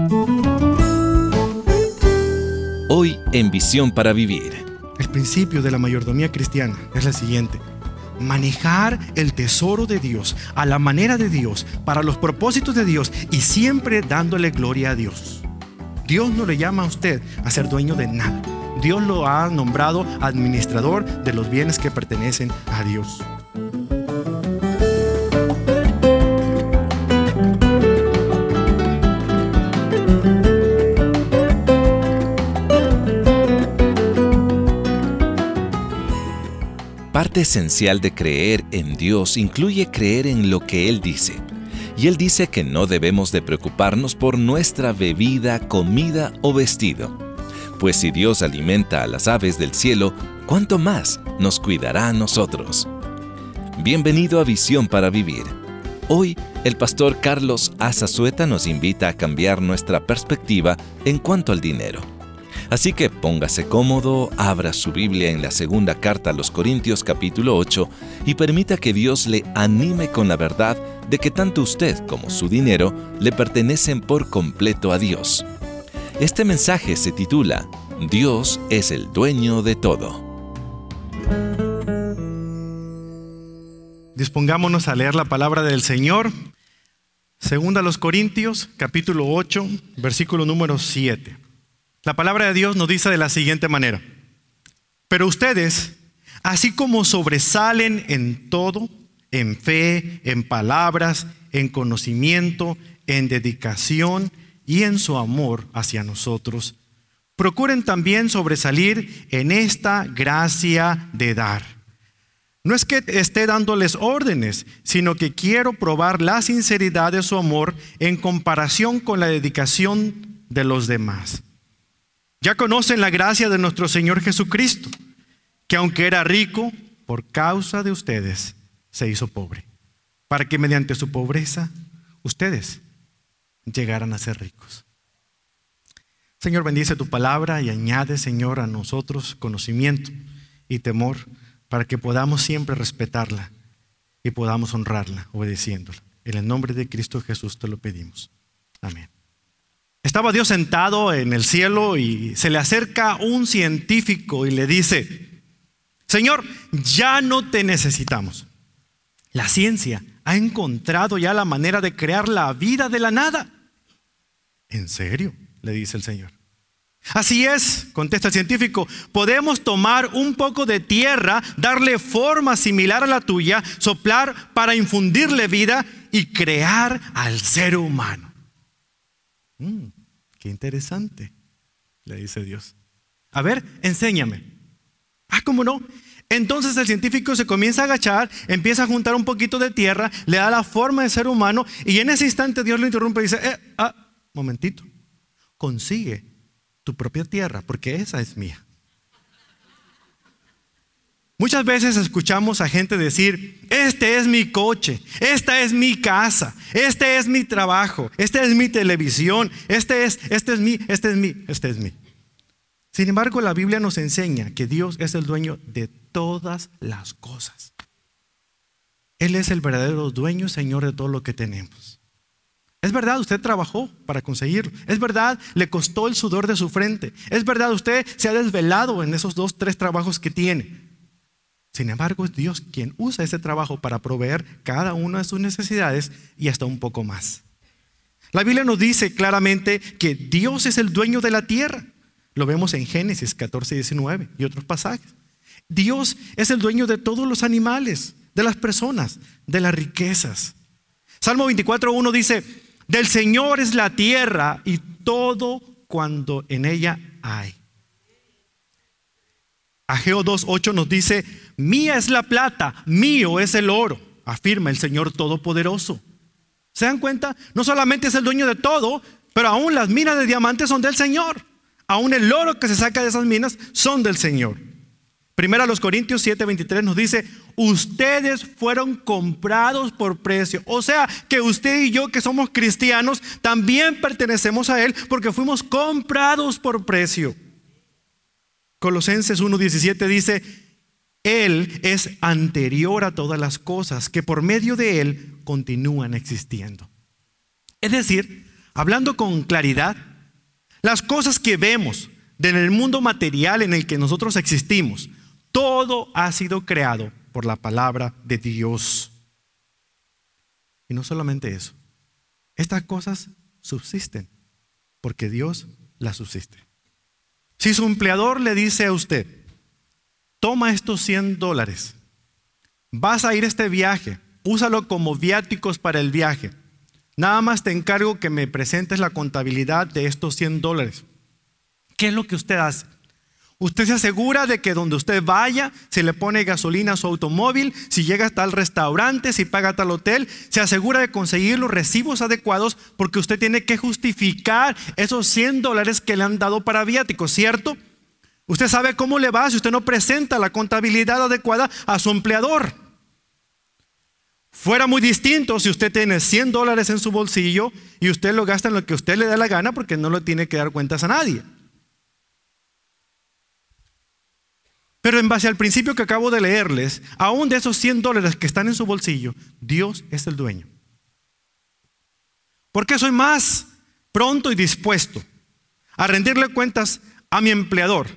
Hoy en Visión para Vivir. El principio de la mayordomía cristiana es la siguiente: manejar el tesoro de Dios a la manera de Dios, para los propósitos de Dios y siempre dándole gloria a Dios. Dios no le llama a usted a ser dueño de nada. Dios lo ha nombrado administrador de los bienes que pertenecen a Dios. Parte esencial de creer en Dios incluye creer en lo que Él dice. Y Él dice que no debemos de preocuparnos por nuestra bebida, comida o vestido. Pues si Dios alimenta a las aves del cielo, ¿cuánto más nos cuidará a nosotros? Bienvenido a Visión para Vivir. Hoy, el pastor Carlos Azazueta nos invita a cambiar nuestra perspectiva en cuanto al dinero. Así que póngase cómodo, abra su Biblia en la segunda carta a los Corintios capítulo 8 y permita que Dios le anime con la verdad de que tanto usted como su dinero le pertenecen por completo a Dios. Este mensaje se titula Dios es el dueño de todo. Dispongámonos a leer la palabra del Señor. Segunda a los Corintios capítulo 8, versículo número 7. La palabra de Dios nos dice de la siguiente manera: pero ustedes, así como sobresalen en todo, en fe, en palabras, en conocimiento, en dedicación y en su amor hacia nosotros, procuren también sobresalir en esta gracia de dar. No es que esté dándoles órdenes, sino que quiero probar la sinceridad de su amor en comparación con la dedicación de los demás. Ya conocen la gracia de nuestro Señor Jesucristo, que aunque era rico, por causa de ustedes se hizo pobre, para que mediante su pobreza ustedes llegaran a ser ricos. Señor, bendice tu palabra y añade, Señor, a nosotros conocimiento y temor para que podamos siempre respetarla y podamos honrarla obedeciéndola. En el nombre de Cristo Jesús te lo pedimos. Amén. Estaba Dios sentado en el cielo y se le acerca un científico y le dice: Señor, ya no te necesitamos. La ciencia ha encontrado ya la manera de crear la vida de la nada. ¿En serio?, le dice el Señor. Así es, contesta el científico, podemos tomar un poco de tierra, darle forma similar a la tuya, soplar para infundirle vida y crear al ser humano. Qué interesante, le dice Dios. A ver, enséñame. ¿Cómo no? Entonces el científico se comienza a agachar, empieza a juntar un poquito de tierra, le da la forma de ser humano y en ese instante Dios lo interrumpe y dice: momentito, consigue tu propia tierra porque esa es mía. Muchas veces escuchamos a gente decir: este es mi coche, esta es mi casa, este es mi trabajo, esta es mi televisión, este es mi. Sin embargo, la Biblia nos enseña que Dios es el dueño de todas las cosas. Él es el verdadero dueño y Señor de todo lo que tenemos. Es verdad, usted trabajó para conseguirlo. Es verdad, le costó el sudor de su frente. Es verdad, usted se ha desvelado en esos 2, 3 trabajos que tiene. Sin embargo, es Dios quien usa ese trabajo para proveer cada una de sus necesidades y hasta un poco más. La Biblia nos dice claramente que Dios es el dueño de la tierra. Lo vemos en Génesis 14, 19 y otros pasajes. Dios es el dueño de todos los animales, de las personas, de las riquezas. Salmo 24:1 dice: del Señor es la tierra y todo cuanto en ella hay. Ageo 2:8 nos dice: mía es la plata, mío es el oro, afirma el Señor Todopoderoso. ¿Se dan cuenta? No solamente es el dueño de todo, pero aún las minas de diamantes son del Señor. Aún el oro que se saca de esas minas son del Señor. Primera a los Corintios 7:23 nos dice: ustedes fueron comprados por precio. O sea que usted y yo, que somos cristianos, también pertenecemos a Él porque fuimos comprados por precio. Colosenses 1:17 dice: Él es anterior a todas las cosas, que por medio de Él continúan existiendo. Es decir, hablando con claridad, las cosas que vemos en el mundo material en el que nosotros existimos, todo ha sido creado por la palabra de Dios. Y no solamente eso, estas cosas subsisten porque Dios las subsiste. Si su empleador le dice a usted, toma estos $100, vas a ir a este viaje, úsalo como viáticos para el viaje, nada más te encargo que me presentes la contabilidad de estos $100. ¿Qué es lo que usted hace? Usted se asegura de que donde usted vaya, se le pone gasolina a su automóvil, si llega a tal restaurante, si paga a tal hotel, se asegura de conseguir los recibos adecuados porque usted tiene que justificar esos $100 que le han dado para viáticos, ¿cierto? Usted sabe cómo le va si usted no presenta la contabilidad adecuada a su empleador. Fuera muy distinto si usted tiene $100 en su bolsillo y usted lo gasta en lo que usted le dé la gana porque no le tiene que dar cuentas a nadie. Pero en base al principio que acabo de leerles, aún de esos $100 que están en su bolsillo, Dios es el dueño. ¿Por qué soy más pronto y dispuesto a rendirle cuentas a mi empleador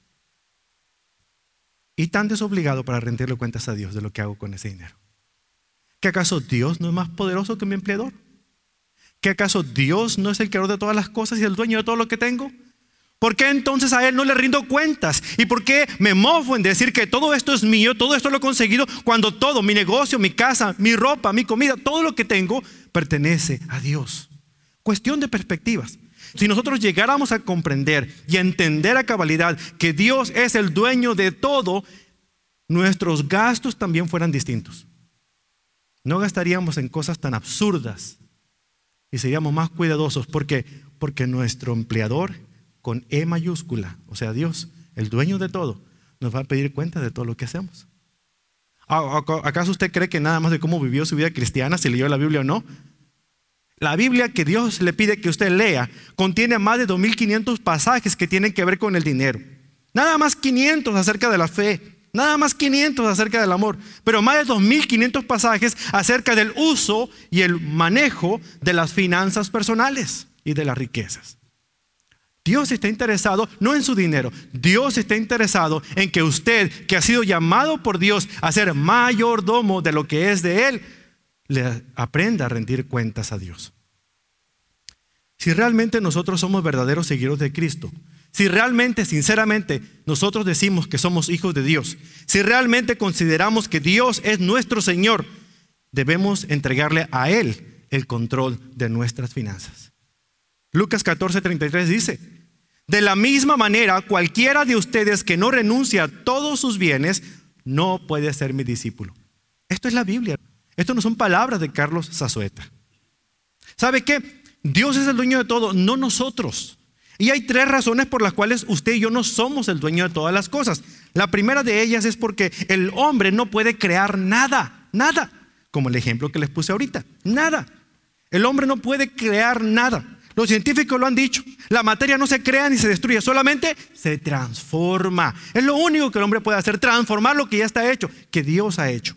y tan desobligado para rendirle cuentas a Dios de lo que hago con ese dinero? ¿Que acaso Dios no es más poderoso que mi empleador? ¿Que acaso Dios no es el creador de todas las cosas y el dueño de todo lo que tengo? ¿Por qué entonces a Él no le rindo cuentas? ¿Y por qué me mofo en decir que todo esto es mío, todo esto lo he conseguido, cuando todo, mi negocio, mi casa, mi ropa, mi comida, todo lo que tengo pertenece a Dios? Cuestión de perspectivas. Si nosotros llegáramos a comprender y a entender a cabalidad que Dios es el dueño de todo, nuestros gastos también fueran distintos. No gastaríamos en cosas tan absurdas y seríamos más cuidadosos. ¿Por qué? Porque nuestro empleador, con E mayúscula, o sea Dios, el dueño de todo, nos va a pedir cuenta de todo lo que hacemos. ¿Acaso usted cree que nada más de cómo vivió su vida cristiana, si leyó la Biblia o no? La Biblia que Dios le pide que usted lea contiene más de 2.500 pasajes que tienen que ver con el dinero. Nada más 500 acerca de la fe, nada más 500 acerca del amor, pero más de 2.500 pasajes acerca del uso y el manejo de las finanzas personales y de las riquezas. Dios está interesado no en su dinero, Dios está interesado en que usted, que ha sido llamado por Dios a ser mayordomo de lo que es de Él, le aprenda a rendir cuentas a Dios. Si realmente nosotros somos verdaderos seguidores de Cristo, si realmente, sinceramente, nosotros decimos que somos hijos de Dios, si realmente consideramos que Dios es nuestro Señor, debemos entregarle a Él el control de nuestras finanzas. Lucas 14:33 dice: de la misma manera, cualquiera de ustedes que no renuncia a todos sus bienes, no puede ser mi discípulo. Esto es la Biblia. Esto no son palabras de Carlos Zazueta. ¿Sabe qué? Dios es el dueño de todo, no nosotros. Y hay 3 razones por las cuales usted y yo no somos el dueño de todas las cosas. La primera de ellas es porque el hombre no puede crear nada, nada. Como el ejemplo que les puse ahorita, nada. El hombre no puede crear nada. Los científicos lo han dicho. La materia no se crea ni se destruye, solamente se transforma. Es lo único que el hombre puede hacer, transformar lo que ya está hecho, que Dios ha hecho.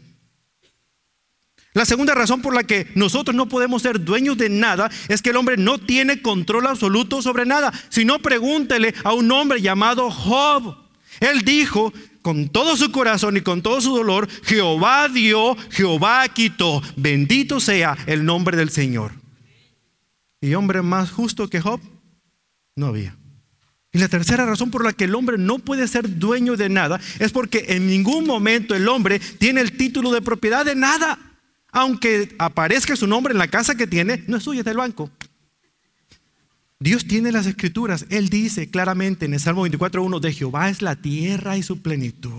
La segunda razón por la que nosotros no podemos ser dueños de nada es que el hombre no tiene control absoluto sobre nada. Si no, pregúntele a un hombre llamado Job. Él dijo con todo su corazón y con todo su dolor: Jehová dio, Jehová quitó, bendito sea el nombre del Señor. ¿Y hombre más justo que Job? No había. Y la tercera razón por la que el hombre no puede ser dueño de nada es porque en ningún momento el hombre tiene el título de propiedad de nada. Aunque aparezca su nombre en la casa que tiene, no es suya, es del banco. Dios tiene las escrituras. Él dice claramente en el Salmo 24:1: de Jehová es la tierra y su plenitud.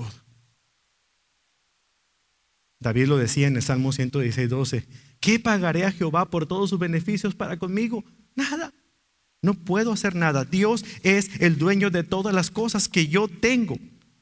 David lo decía en el Salmo 116:12: ¿qué pagaré a Jehová por todos sus beneficios para conmigo? Nada. No puedo hacer nada. Dios es el dueño de todas las cosas que yo tengo.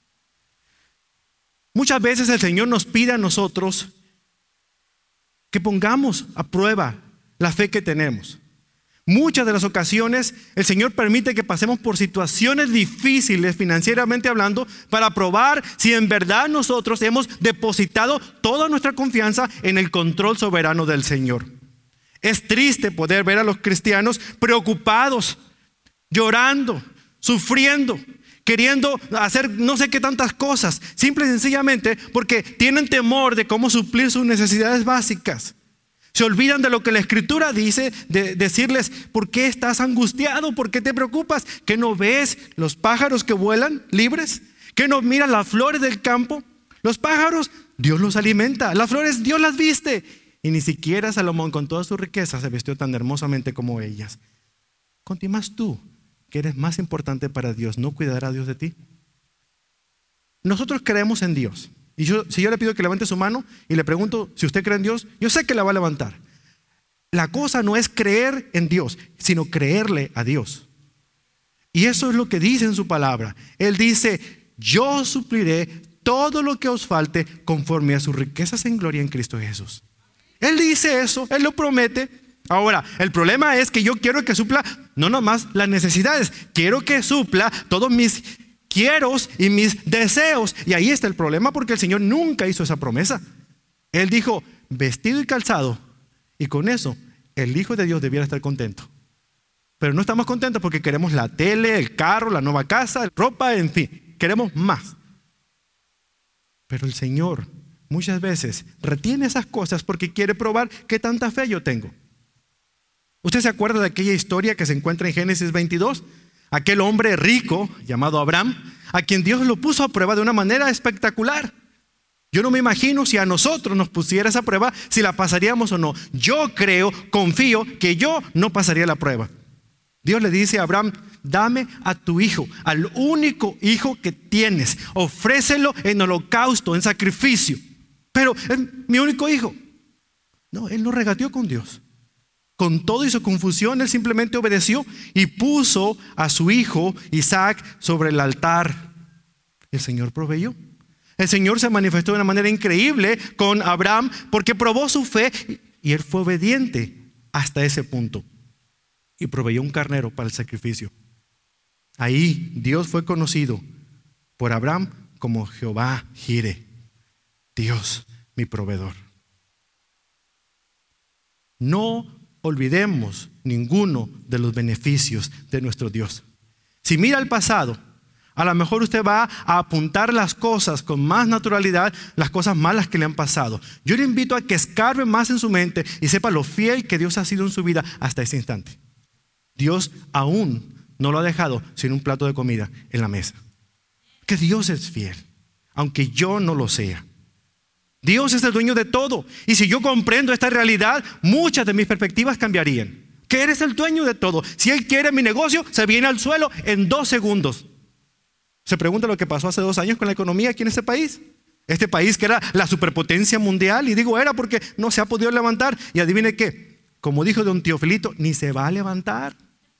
Muchas veces el Señor nos pide a nosotros que pongamos a prueba la fe que tenemos. Muchas de las ocasiones el Señor permite que pasemos por situaciones difíciles financieramente hablando para probar si en verdad nosotros hemos depositado toda nuestra confianza en el control soberano del Señor. Es triste poder ver a los cristianos preocupados, llorando, sufriendo, queriendo hacer no sé qué tantas cosas, simple y sencillamente porque tienen temor de cómo suplir sus necesidades básicas. Se olvidan de lo que la Escritura dice, de decirles: ¿por qué estás angustiado? ¿Por qué te preocupas? ¿Que no ves los pájaros que vuelan libres? ¿Que no miras las flores del campo? Los pájaros, Dios los alimenta. Las flores, Dios las viste. Y ni siquiera Salomón, con toda su riqueza, se vistió tan hermosamente como ellas. ¿Continúas tú, que eres más importante para Dios, no cuidará Dios de ti? Nosotros creemos en Dios. Y si yo le pido que levante su mano y le pregunto si usted cree en Dios, yo sé que la va a levantar. La cosa no es creer en Dios, sino creerle a Dios. Y eso es lo que dice en su palabra. Él dice: yo supliré todo lo que os falte conforme a sus riquezas en gloria en Cristo Jesús. Él dice eso, Él lo promete. Ahora, el problema es que yo quiero que supla no nomás las necesidades, quiero que supla todos mis quieros y mis deseos. Y ahí está el problema, porque el Señor nunca hizo esa promesa. Él dijo: vestido y calzado, y con eso el Hijo de Dios debiera estar contento. Pero no estamos contentos porque queremos la tele, el carro, la nueva casa, ropa, en fin, queremos más. Pero el Señor muchas veces retiene esas cosas porque quiere probar qué tanta fe yo tengo. ¿Usted se acuerda de aquella historia que se encuentra en Génesis 22? Aquel hombre rico llamado Abraham, a quien Dios lo puso a prueba de una manera espectacular. Yo no me imagino si a nosotros nos pusiera esa prueba, si la pasaríamos o no. Yo creo, confío que yo no pasaría la prueba. Dios le dice a Abraham: dame a tu hijo, al único hijo que tienes, ofrécelo en holocausto, en sacrificio. Pero es mi único hijo. No, él no regateó con Dios. Con todo y su confusión, él simplemente obedeció y puso a su hijo Isaac sobre el altar. El Señor proveyó. El Señor se manifestó de una manera increíble con Abraham porque probó su fe y él fue obediente hasta ese punto. Y proveyó un carnero para el sacrificio. Ahí Dios fue conocido por Abraham como Jehová Jireh, Dios mi proveedor. No olvidemos ninguno de los beneficios de nuestro Dios. Si mira al pasado, a lo mejor usted va a apuntar las cosas con más naturalidad, las cosas malas que le han pasado. Yo le invito a que escarbe más en su mente y sepa lo fiel que Dios ha sido en su vida hasta ese instante. Dios aún no lo ha dejado sin un plato de comida en la mesa. Que Dios es fiel, aunque yo no lo sea. Dios es el dueño de todo. Y si yo comprendo esta realidad, muchas de mis perspectivas cambiarían. Que eres el dueño de todo. Si Él quiere mi negocio, se viene al suelo en 2 segundos. Se pregunta lo que pasó hace 2 años con la economía aquí en este país. Este país que era la superpotencia mundial. Y digo era porque no se ha podido levantar. Y adivine qué, como dijo don Teofilito, ni se va a levantar.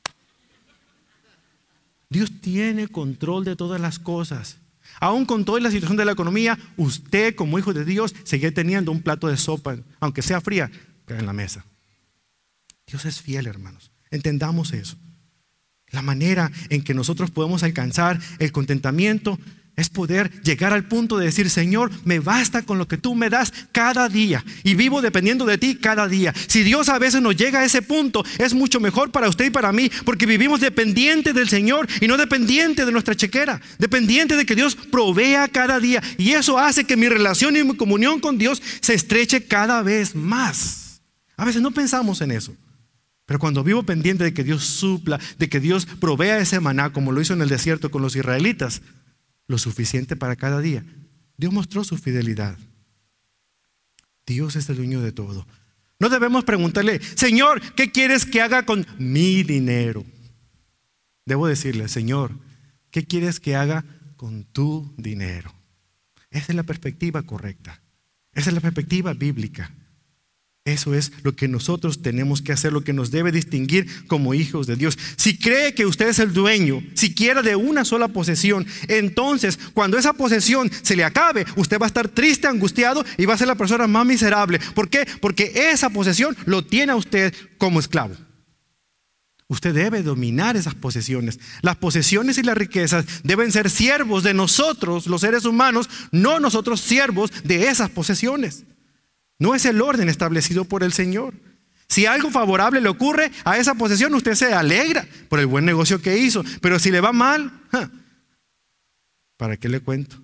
Dios tiene control de todas las cosas. Aún con toda la situación de la economía, usted como hijo de Dios sigue teniendo un plato de sopa, aunque sea fría, en la mesa. Dios es fiel, hermanos. Entendamos eso. La manera en que nosotros podemos alcanzar el contentamiento es poder llegar al punto de decir: Señor, me basta con lo que tú me das cada día y vivo dependiendo de ti cada día. Si Dios a veces nos llega a ese punto, es mucho mejor para usted y para mí, porque vivimos dependientes del Señor y no dependientes de nuestra chequera, dependientes de que Dios provea cada día. Y eso hace que mi relación y mi comunión con Dios se estreche cada vez más. A veces no pensamos en eso, pero cuando vivo pendiente de que Dios supla, de que Dios provea ese maná, como lo hizo en el desierto con los israelitas, lo suficiente para cada día, Dios mostró su fidelidad. Dios es el dueño de todo. No debemos preguntarle: Señor, ¿qué quieres que haga con mi dinero? Debo decirle: Señor, ¿qué quieres que haga con tu dinero? Esa es la perspectiva correcta. Esa es la perspectiva bíblica. Eso es lo que nosotros tenemos que hacer, lo que nos debe distinguir como hijos de Dios. Si cree que usted es el dueño, siquiera de una sola posesión, entonces cuando esa posesión se le acabe, usted va a estar triste, angustiado y va a ser la persona más miserable. ¿Por qué? Porque esa posesión lo tiene a usted como esclavo. Usted debe dominar esas posesiones. Las posesiones y las riquezas deben ser siervos de nosotros, los seres humanos, no nosotros siervos de esas posesiones. No es el orden establecido por el Señor. Si algo favorable le ocurre a esa posesión, usted se alegra por el buen negocio que hizo. Pero si le va mal, ¿para qué le cuento?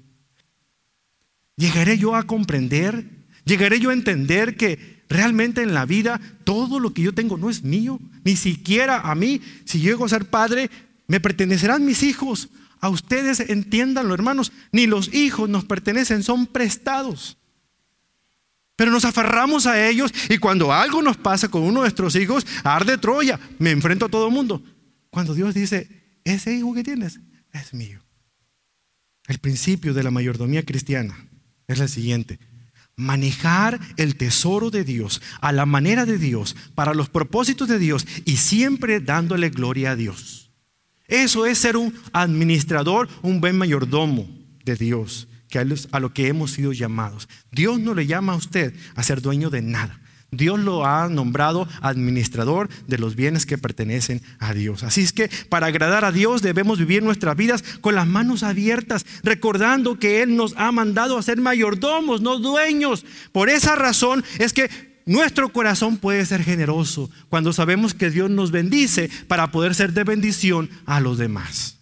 ¿Llegaré yo a comprender? ¿Llegaré yo a entender que realmente en la vida todo lo que yo tengo no es mío? Ni siquiera a mí. Si llego a ser padre, me pertenecerán mis hijos. A ustedes entiéndanlo, hermanos. Ni los hijos nos pertenecen, son prestados. Pero nos aferramos a ellos y cuando algo nos pasa con uno de nuestros hijos, arde Troya, me enfrento a todo el mundo. Cuando Dios dice, ese hijo que tienes es mío. El principio de la mayordomía cristiana es el siguiente: manejar el tesoro de Dios a la manera de Dios, para los propósitos de Dios y siempre dándole gloria a Dios. Eso es ser un administrador, un buen mayordomo de Dios, que a lo que hemos sido llamados. Dios no le llama a usted a ser dueño de nada. Dios lo ha nombrado administrador de los bienes que pertenecen a Dios. Así es que para agradar a Dios debemos vivir nuestras vidas con las manos abiertas, recordando que Él nos ha mandado a ser mayordomos, no dueños. Por esa razón es que nuestro corazón puede ser generoso cuando sabemos que Dios nos bendice para poder ser de bendición a los demás.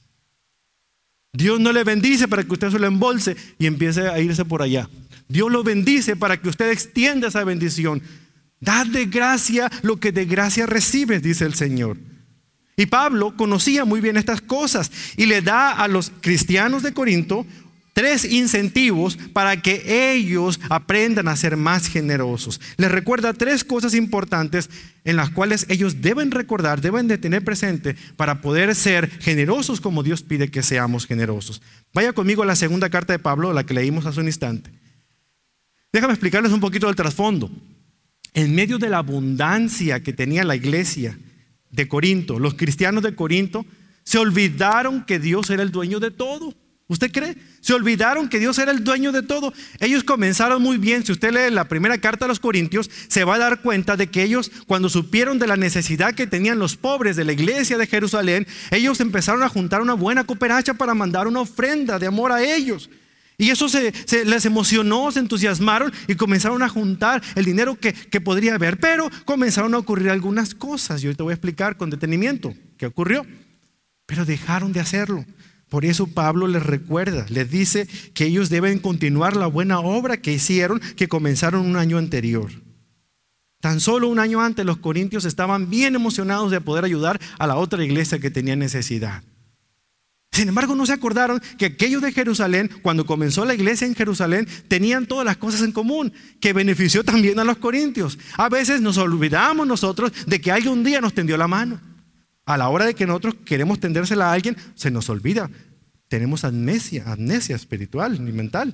Dios no le bendice para que usted se lo embolse y empiece a irse por allá. Dios lo bendice para que usted extienda esa bendición. Dad de gracia lo que de gracia recibes, dice el Señor. Y Pablo conocía muy bien estas cosas y le da a los cristianos de Corinto 3 incentivos para que ellos aprendan a ser más generosos. Les recuerda 3 cosas importantes en las cuales ellos deben recordar, deben de tener presente para poder ser generosos como Dios pide que seamos generosos. Vaya conmigo a la segunda carta de Pablo, la que leímos hace un instante. Déjame explicarles un poquito del trasfondo. En medio de la abundancia que tenía la iglesia de Corinto, los cristianos de Corinto se olvidaron que Dios era el dueño de todo. ¿Usted cree? Se olvidaron que Dios era el dueño de todo. Ellos comenzaron muy bien. Si usted lee la primera carta a los Corintios, se va a dar cuenta de que ellos, cuando supieron de la necesidad que tenían los pobres de la iglesia de Jerusalén, ellos empezaron a juntar una buena cooperacha para mandar una ofrenda de amor a ellos. Y eso les emocionó, se entusiasmaron y comenzaron a juntar el dinero que podría haber. Pero comenzaron a ocurrir algunas cosas. Y hoy te voy a explicar con detenimiento qué ocurrió. Pero dejaron de hacerlo. Por eso Pablo les recuerda, les dice que ellos deben continuar la buena obra que hicieron, que comenzaron un año anterior. Tan solo un año antes los corintios estaban bien emocionados de poder ayudar a la otra iglesia que tenía necesidad. Sin embargo, no se acordaron que aquellos de Jerusalén, cuando comenzó la iglesia en Jerusalén, tenían todas las cosas en común, que benefició también a los corintios. A veces nos olvidamos nosotros de que alguien un día nos tendió la mano. A la hora de que nosotros queremos tendérsela a alguien, se nos olvida. Tenemos amnesia espiritual y mental.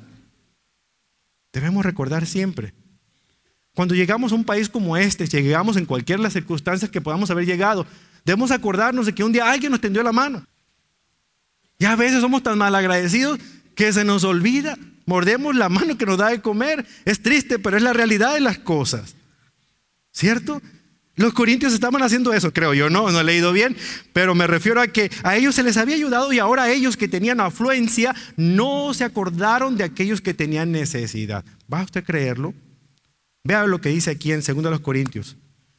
Debemos recordar siempre. Cuando llegamos a un país como este, llegamos en cualquiera de las circunstancias que podamos haber llegado, debemos acordarnos de que un día alguien nos tendió la mano. Y a veces somos tan malagradecidos que se nos olvida. Mordemos la mano que nos da de comer. Es triste, pero es la realidad de las cosas. ¿Cierto? Los corintios estaban haciendo eso, creo yo, no he leído bien, pero me refiero a que a ellos se les había ayudado y ahora ellos que tenían afluencia no se acordaron de aquellos que tenían necesidad. ¿Va usted a creerlo? Vea lo que dice aquí en 2 Corintios.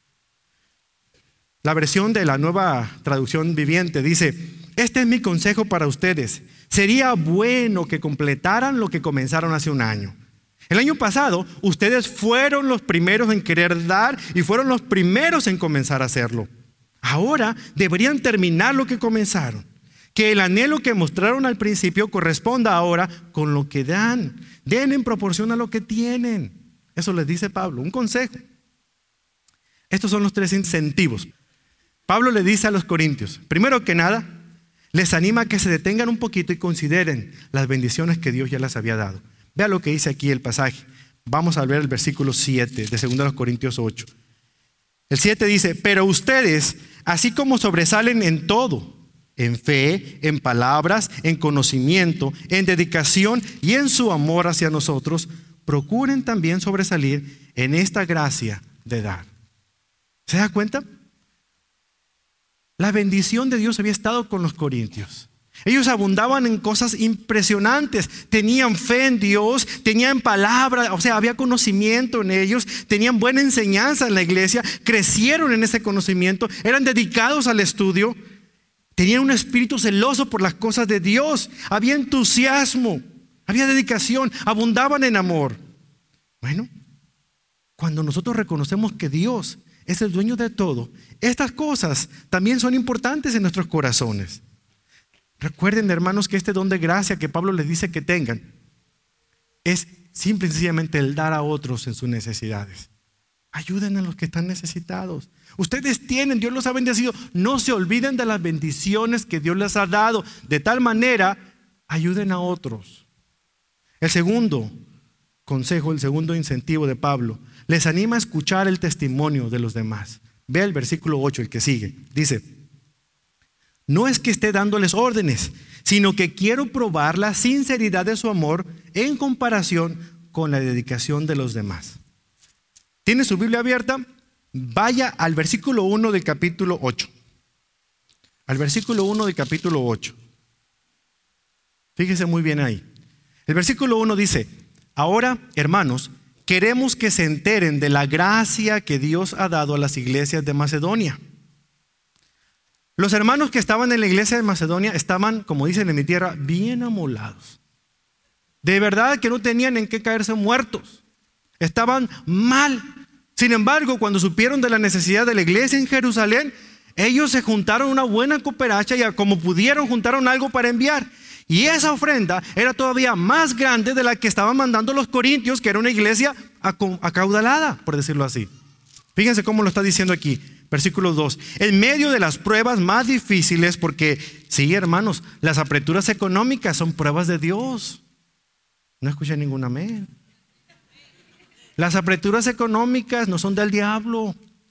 La versión de la Nueva Traducción Viviente dice: este es mi consejo para ustedes. Sería bueno que completaran lo que comenzaron hace un año. El año pasado, ustedes fueron los primeros en querer dar y fueron los primeros en comenzar a hacerlo. Ahora deberían terminar lo que comenzaron. Que el anhelo que mostraron al principio corresponda ahora con lo que dan. Den en proporción a lo que tienen. Eso les dice Pablo, un consejo. Estos son los 3 incentivos. Pablo le dice a los corintios, primero que nada, les anima a que se detengan un poquito y consideren las bendiciones que Dios ya les había dado. Vea lo que dice aquí el pasaje. Vamos a ver el versículo 7 de 2 Corintios 8. El 7 dice: pero ustedes, así como sobresalen en todo, en fe, en palabras, en conocimiento, en dedicación y en su amor hacia nosotros, procuren también sobresalir en esta gracia de dar. ¿Se da cuenta? La bendición de Dios había estado con los corintios. Ellos abundaban en cosas impresionantes. Tenían fe en Dios, tenían palabra, o sea, había conocimiento en ellos, tenían buena enseñanza en la iglesia, crecieron en ese conocimiento, eran dedicados al estudio, tenían un espíritu celoso por las cosas de Dios, había entusiasmo, había dedicación, abundaban en amor. Bueno, cuando nosotros reconocemos que Dios es el dueño de todo, estas cosas también son importantes en nuestros corazones. Recuerden, hermanos, que este don de gracia que Pablo les dice que tengan es simple y sencillamente el dar a otros en sus necesidades. Ayuden a los que están necesitados. Ustedes tienen, Dios los ha bendecido. No se olviden de las bendiciones que Dios les ha dado. De tal manera, ayuden a otros. El segundo consejo, el segundo incentivo de Pablo, les anima a escuchar el testimonio de los demás. Ve el versículo 8, el que sigue. Dice: no es que esté dándoles órdenes, sino que quiero probar la sinceridad de su amor en comparación con la dedicación de los demás. ¿Tiene su Biblia abierta? Vaya al versículo 1 del capítulo 8. Al versículo 1 del capítulo 8. Fíjese muy bien ahí. El versículo 1 dice: ahora, hermanos, queremos que se enteren de la gracia que Dios ha dado a las iglesias de Macedonia. Los hermanos que estaban en la iglesia de Macedonia estaban, como dicen en mi tierra, bien amolados. De verdad que no tenían en qué caerse muertos. Estaban mal. Sin embargo, cuando supieron de la necesidad de la iglesia en Jerusalén, ellos se juntaron una buena cooperacha y como pudieron juntaron algo para enviar. Y esa ofrenda era todavía más grande de la que estaban mandando los corintios, que era una iglesia acaudalada, por decirlo así. Fíjense cómo lo está diciendo aquí. Versículo 2. En medio de las pruebas más difíciles, porque sí, hermanos, las apreturas económicas son pruebas de Dios. No escuché ningún amén. Las apreturas económicas no son del diablo.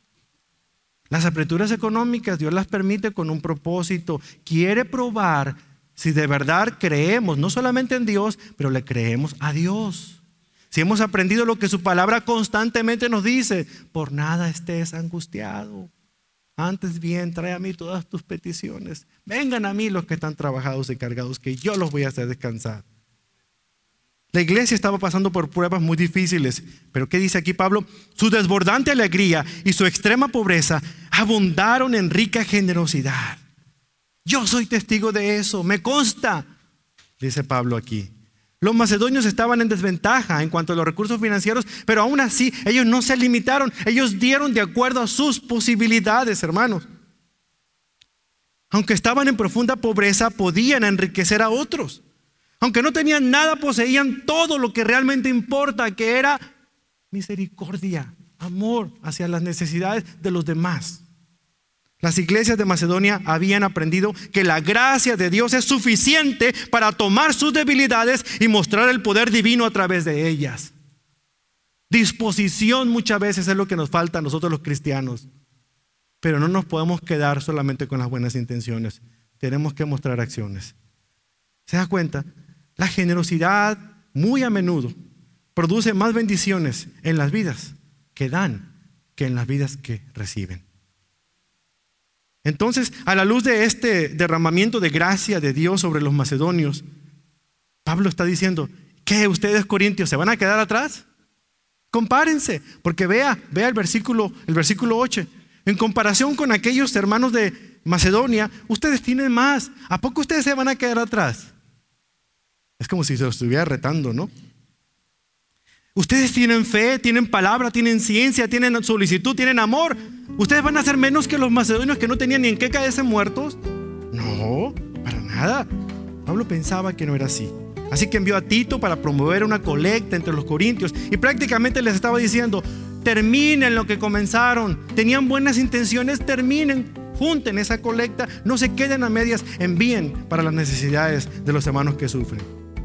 Las apreturas económicas Dios las permite con un propósito. Quiere probar si de verdad creemos, no solamente en Dios, pero le creemos a Dios. Si hemos aprendido lo que su palabra constantemente nos dice: por nada estés angustiado, antes bien trae a mí todas tus peticiones. Vengan a mí los que están trabajados y cargados, que yo los voy a hacer descansar. La iglesia estaba pasando por pruebas muy difíciles, pero ¿qué dice aquí Pablo? Su desbordante alegría y su extrema pobreza abundaron en rica generosidad. Yo soy testigo de eso, me consta, dice Pablo aquí. Los macedonios estaban en desventaja en cuanto a los recursos financieros, pero aún así ellos no se limitaron, ellos dieron de acuerdo a sus posibilidades, hermanos. Aunque estaban en profunda pobreza, podían enriquecer a otros. Aunque no tenían nada, poseían todo lo que realmente importa, que era misericordia, amor hacia las necesidades de los demás. Las iglesias de Macedonia habían aprendido que la gracia de Dios es suficiente para tomar sus debilidades y mostrar el poder divino a través de ellas. Disposición muchas veces es lo que nos falta a nosotros los cristianos. Pero no nos podemos quedar solamente con las buenas intenciones. Tenemos que mostrar acciones. ¿Se da cuenta? La generosidad muy a menudo produce más bendiciones en las vidas que dan que en las vidas que reciben. Entonces, a la luz de este derramamiento de gracia de Dios sobre los macedonios, Pablo está diciendo: ¿qué ustedes, corintios, se van a quedar atrás? Compárense, porque vea el versículo 8. En comparación con aquellos hermanos de Macedonia, ustedes tienen más. ¿A poco ustedes se van a quedar atrás? Es como si se los estuviera retando, ¿no? Ustedes tienen fe, tienen palabra, tienen ciencia, tienen solicitud, tienen amor. ¿Ustedes van a ser menos que los macedonios que no tenían ni en qué caerse muertos? No, para nada. Pablo pensaba que no era así. Así que envió a Tito para promover una colecta entre los corintios y prácticamente les estaba diciendo: terminen lo que comenzaron. Tenían buenas intenciones, terminen, junten esa colecta, no se queden a medias, envíen para las necesidades de los hermanos que sufren.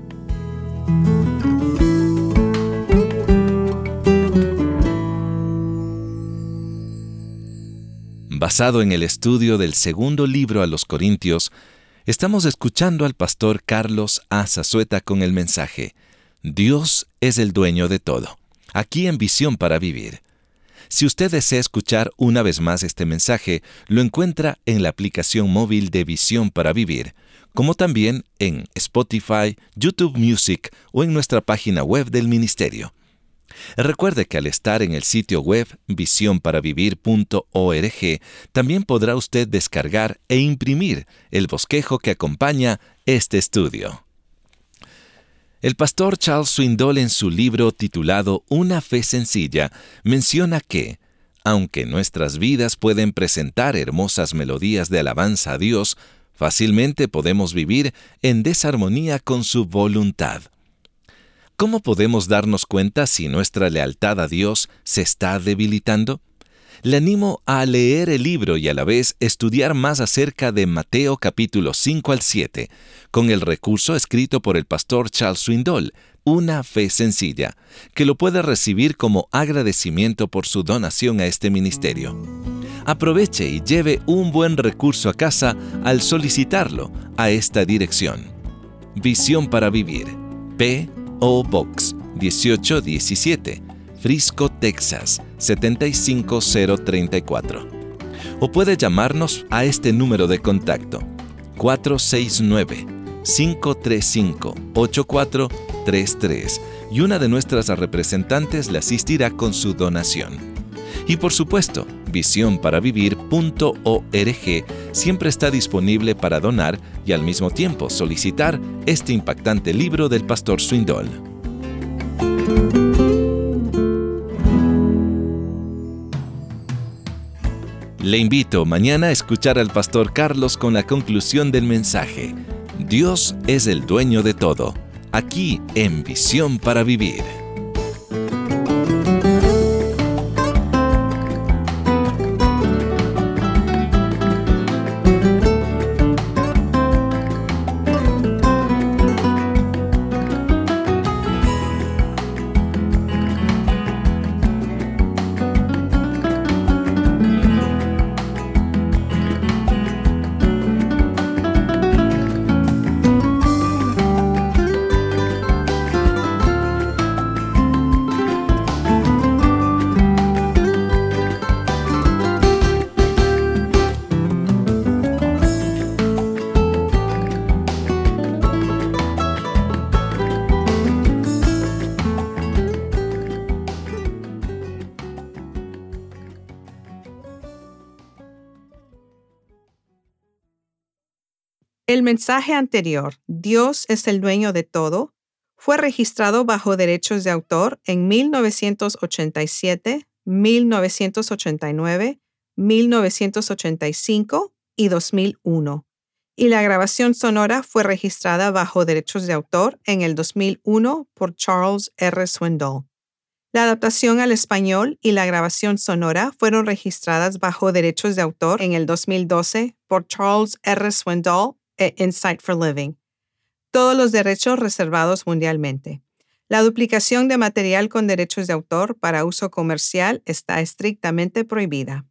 Basado en el estudio del segundo libro a los Corintios, estamos escuchando al pastor Carlos A. Zazueta con el mensaje: Dios es el dueño de todo, aquí en Visión para Vivir. Si usted desea escuchar una vez más este mensaje, lo encuentra en la aplicación móvil de Visión para Vivir, como también en Spotify, YouTube Music o en nuestra página web del ministerio. Recuerde que al estar en el sitio web visionparavivir.org, también podrá usted descargar e imprimir el bosquejo que acompaña este estudio. El pastor Charles Swindoll, en su libro titulado Una fe sencilla, menciona que, aunque nuestras vidas pueden presentar hermosas melodías de alabanza a Dios, fácilmente podemos vivir en desarmonía con su voluntad. ¿Cómo podemos darnos cuenta si nuestra lealtad a Dios se está debilitando? Le animo a leer el libro y a la vez estudiar más acerca de Mateo capítulo 5 al 7, con el recurso escrito por el pastor Charles Swindoll, Una fe sencilla, que lo puede recibir como agradecimiento por su donación a este ministerio. Aproveche y lleve un buen recurso a casa al solicitarlo a esta dirección. Visión para Vivir, P.O. Box 1817, Frisco, Texas 75034. O puede llamarnos a este número de contacto 469-535-8433 y una de nuestras representantes le asistirá con su donación. Y por supuesto, visionparavivir.org siempre está disponible para donar y al mismo tiempo solicitar este impactante libro del pastor Swindoll. Le invito mañana a escuchar al pastor Carlos con la conclusión del mensaje. Dios es el dueño de todo, aquí en Visión para Vivir. El mensaje anterior, Dios es el dueño de todo, fue registrado bajo derechos de autor en 1987, 1989, 1985 y 2001, y la grabación sonora fue registrada bajo derechos de autor en el 2001 por Charles R. Swindoll. La adaptación al español y la grabación sonora fueron registradas bajo derechos de autor en el 2012 por Charles R. Swindoll e Insight for Living. Todos los derechos reservados mundialmente. La duplicación de material con derechos de autor para uso comercial está estrictamente prohibida.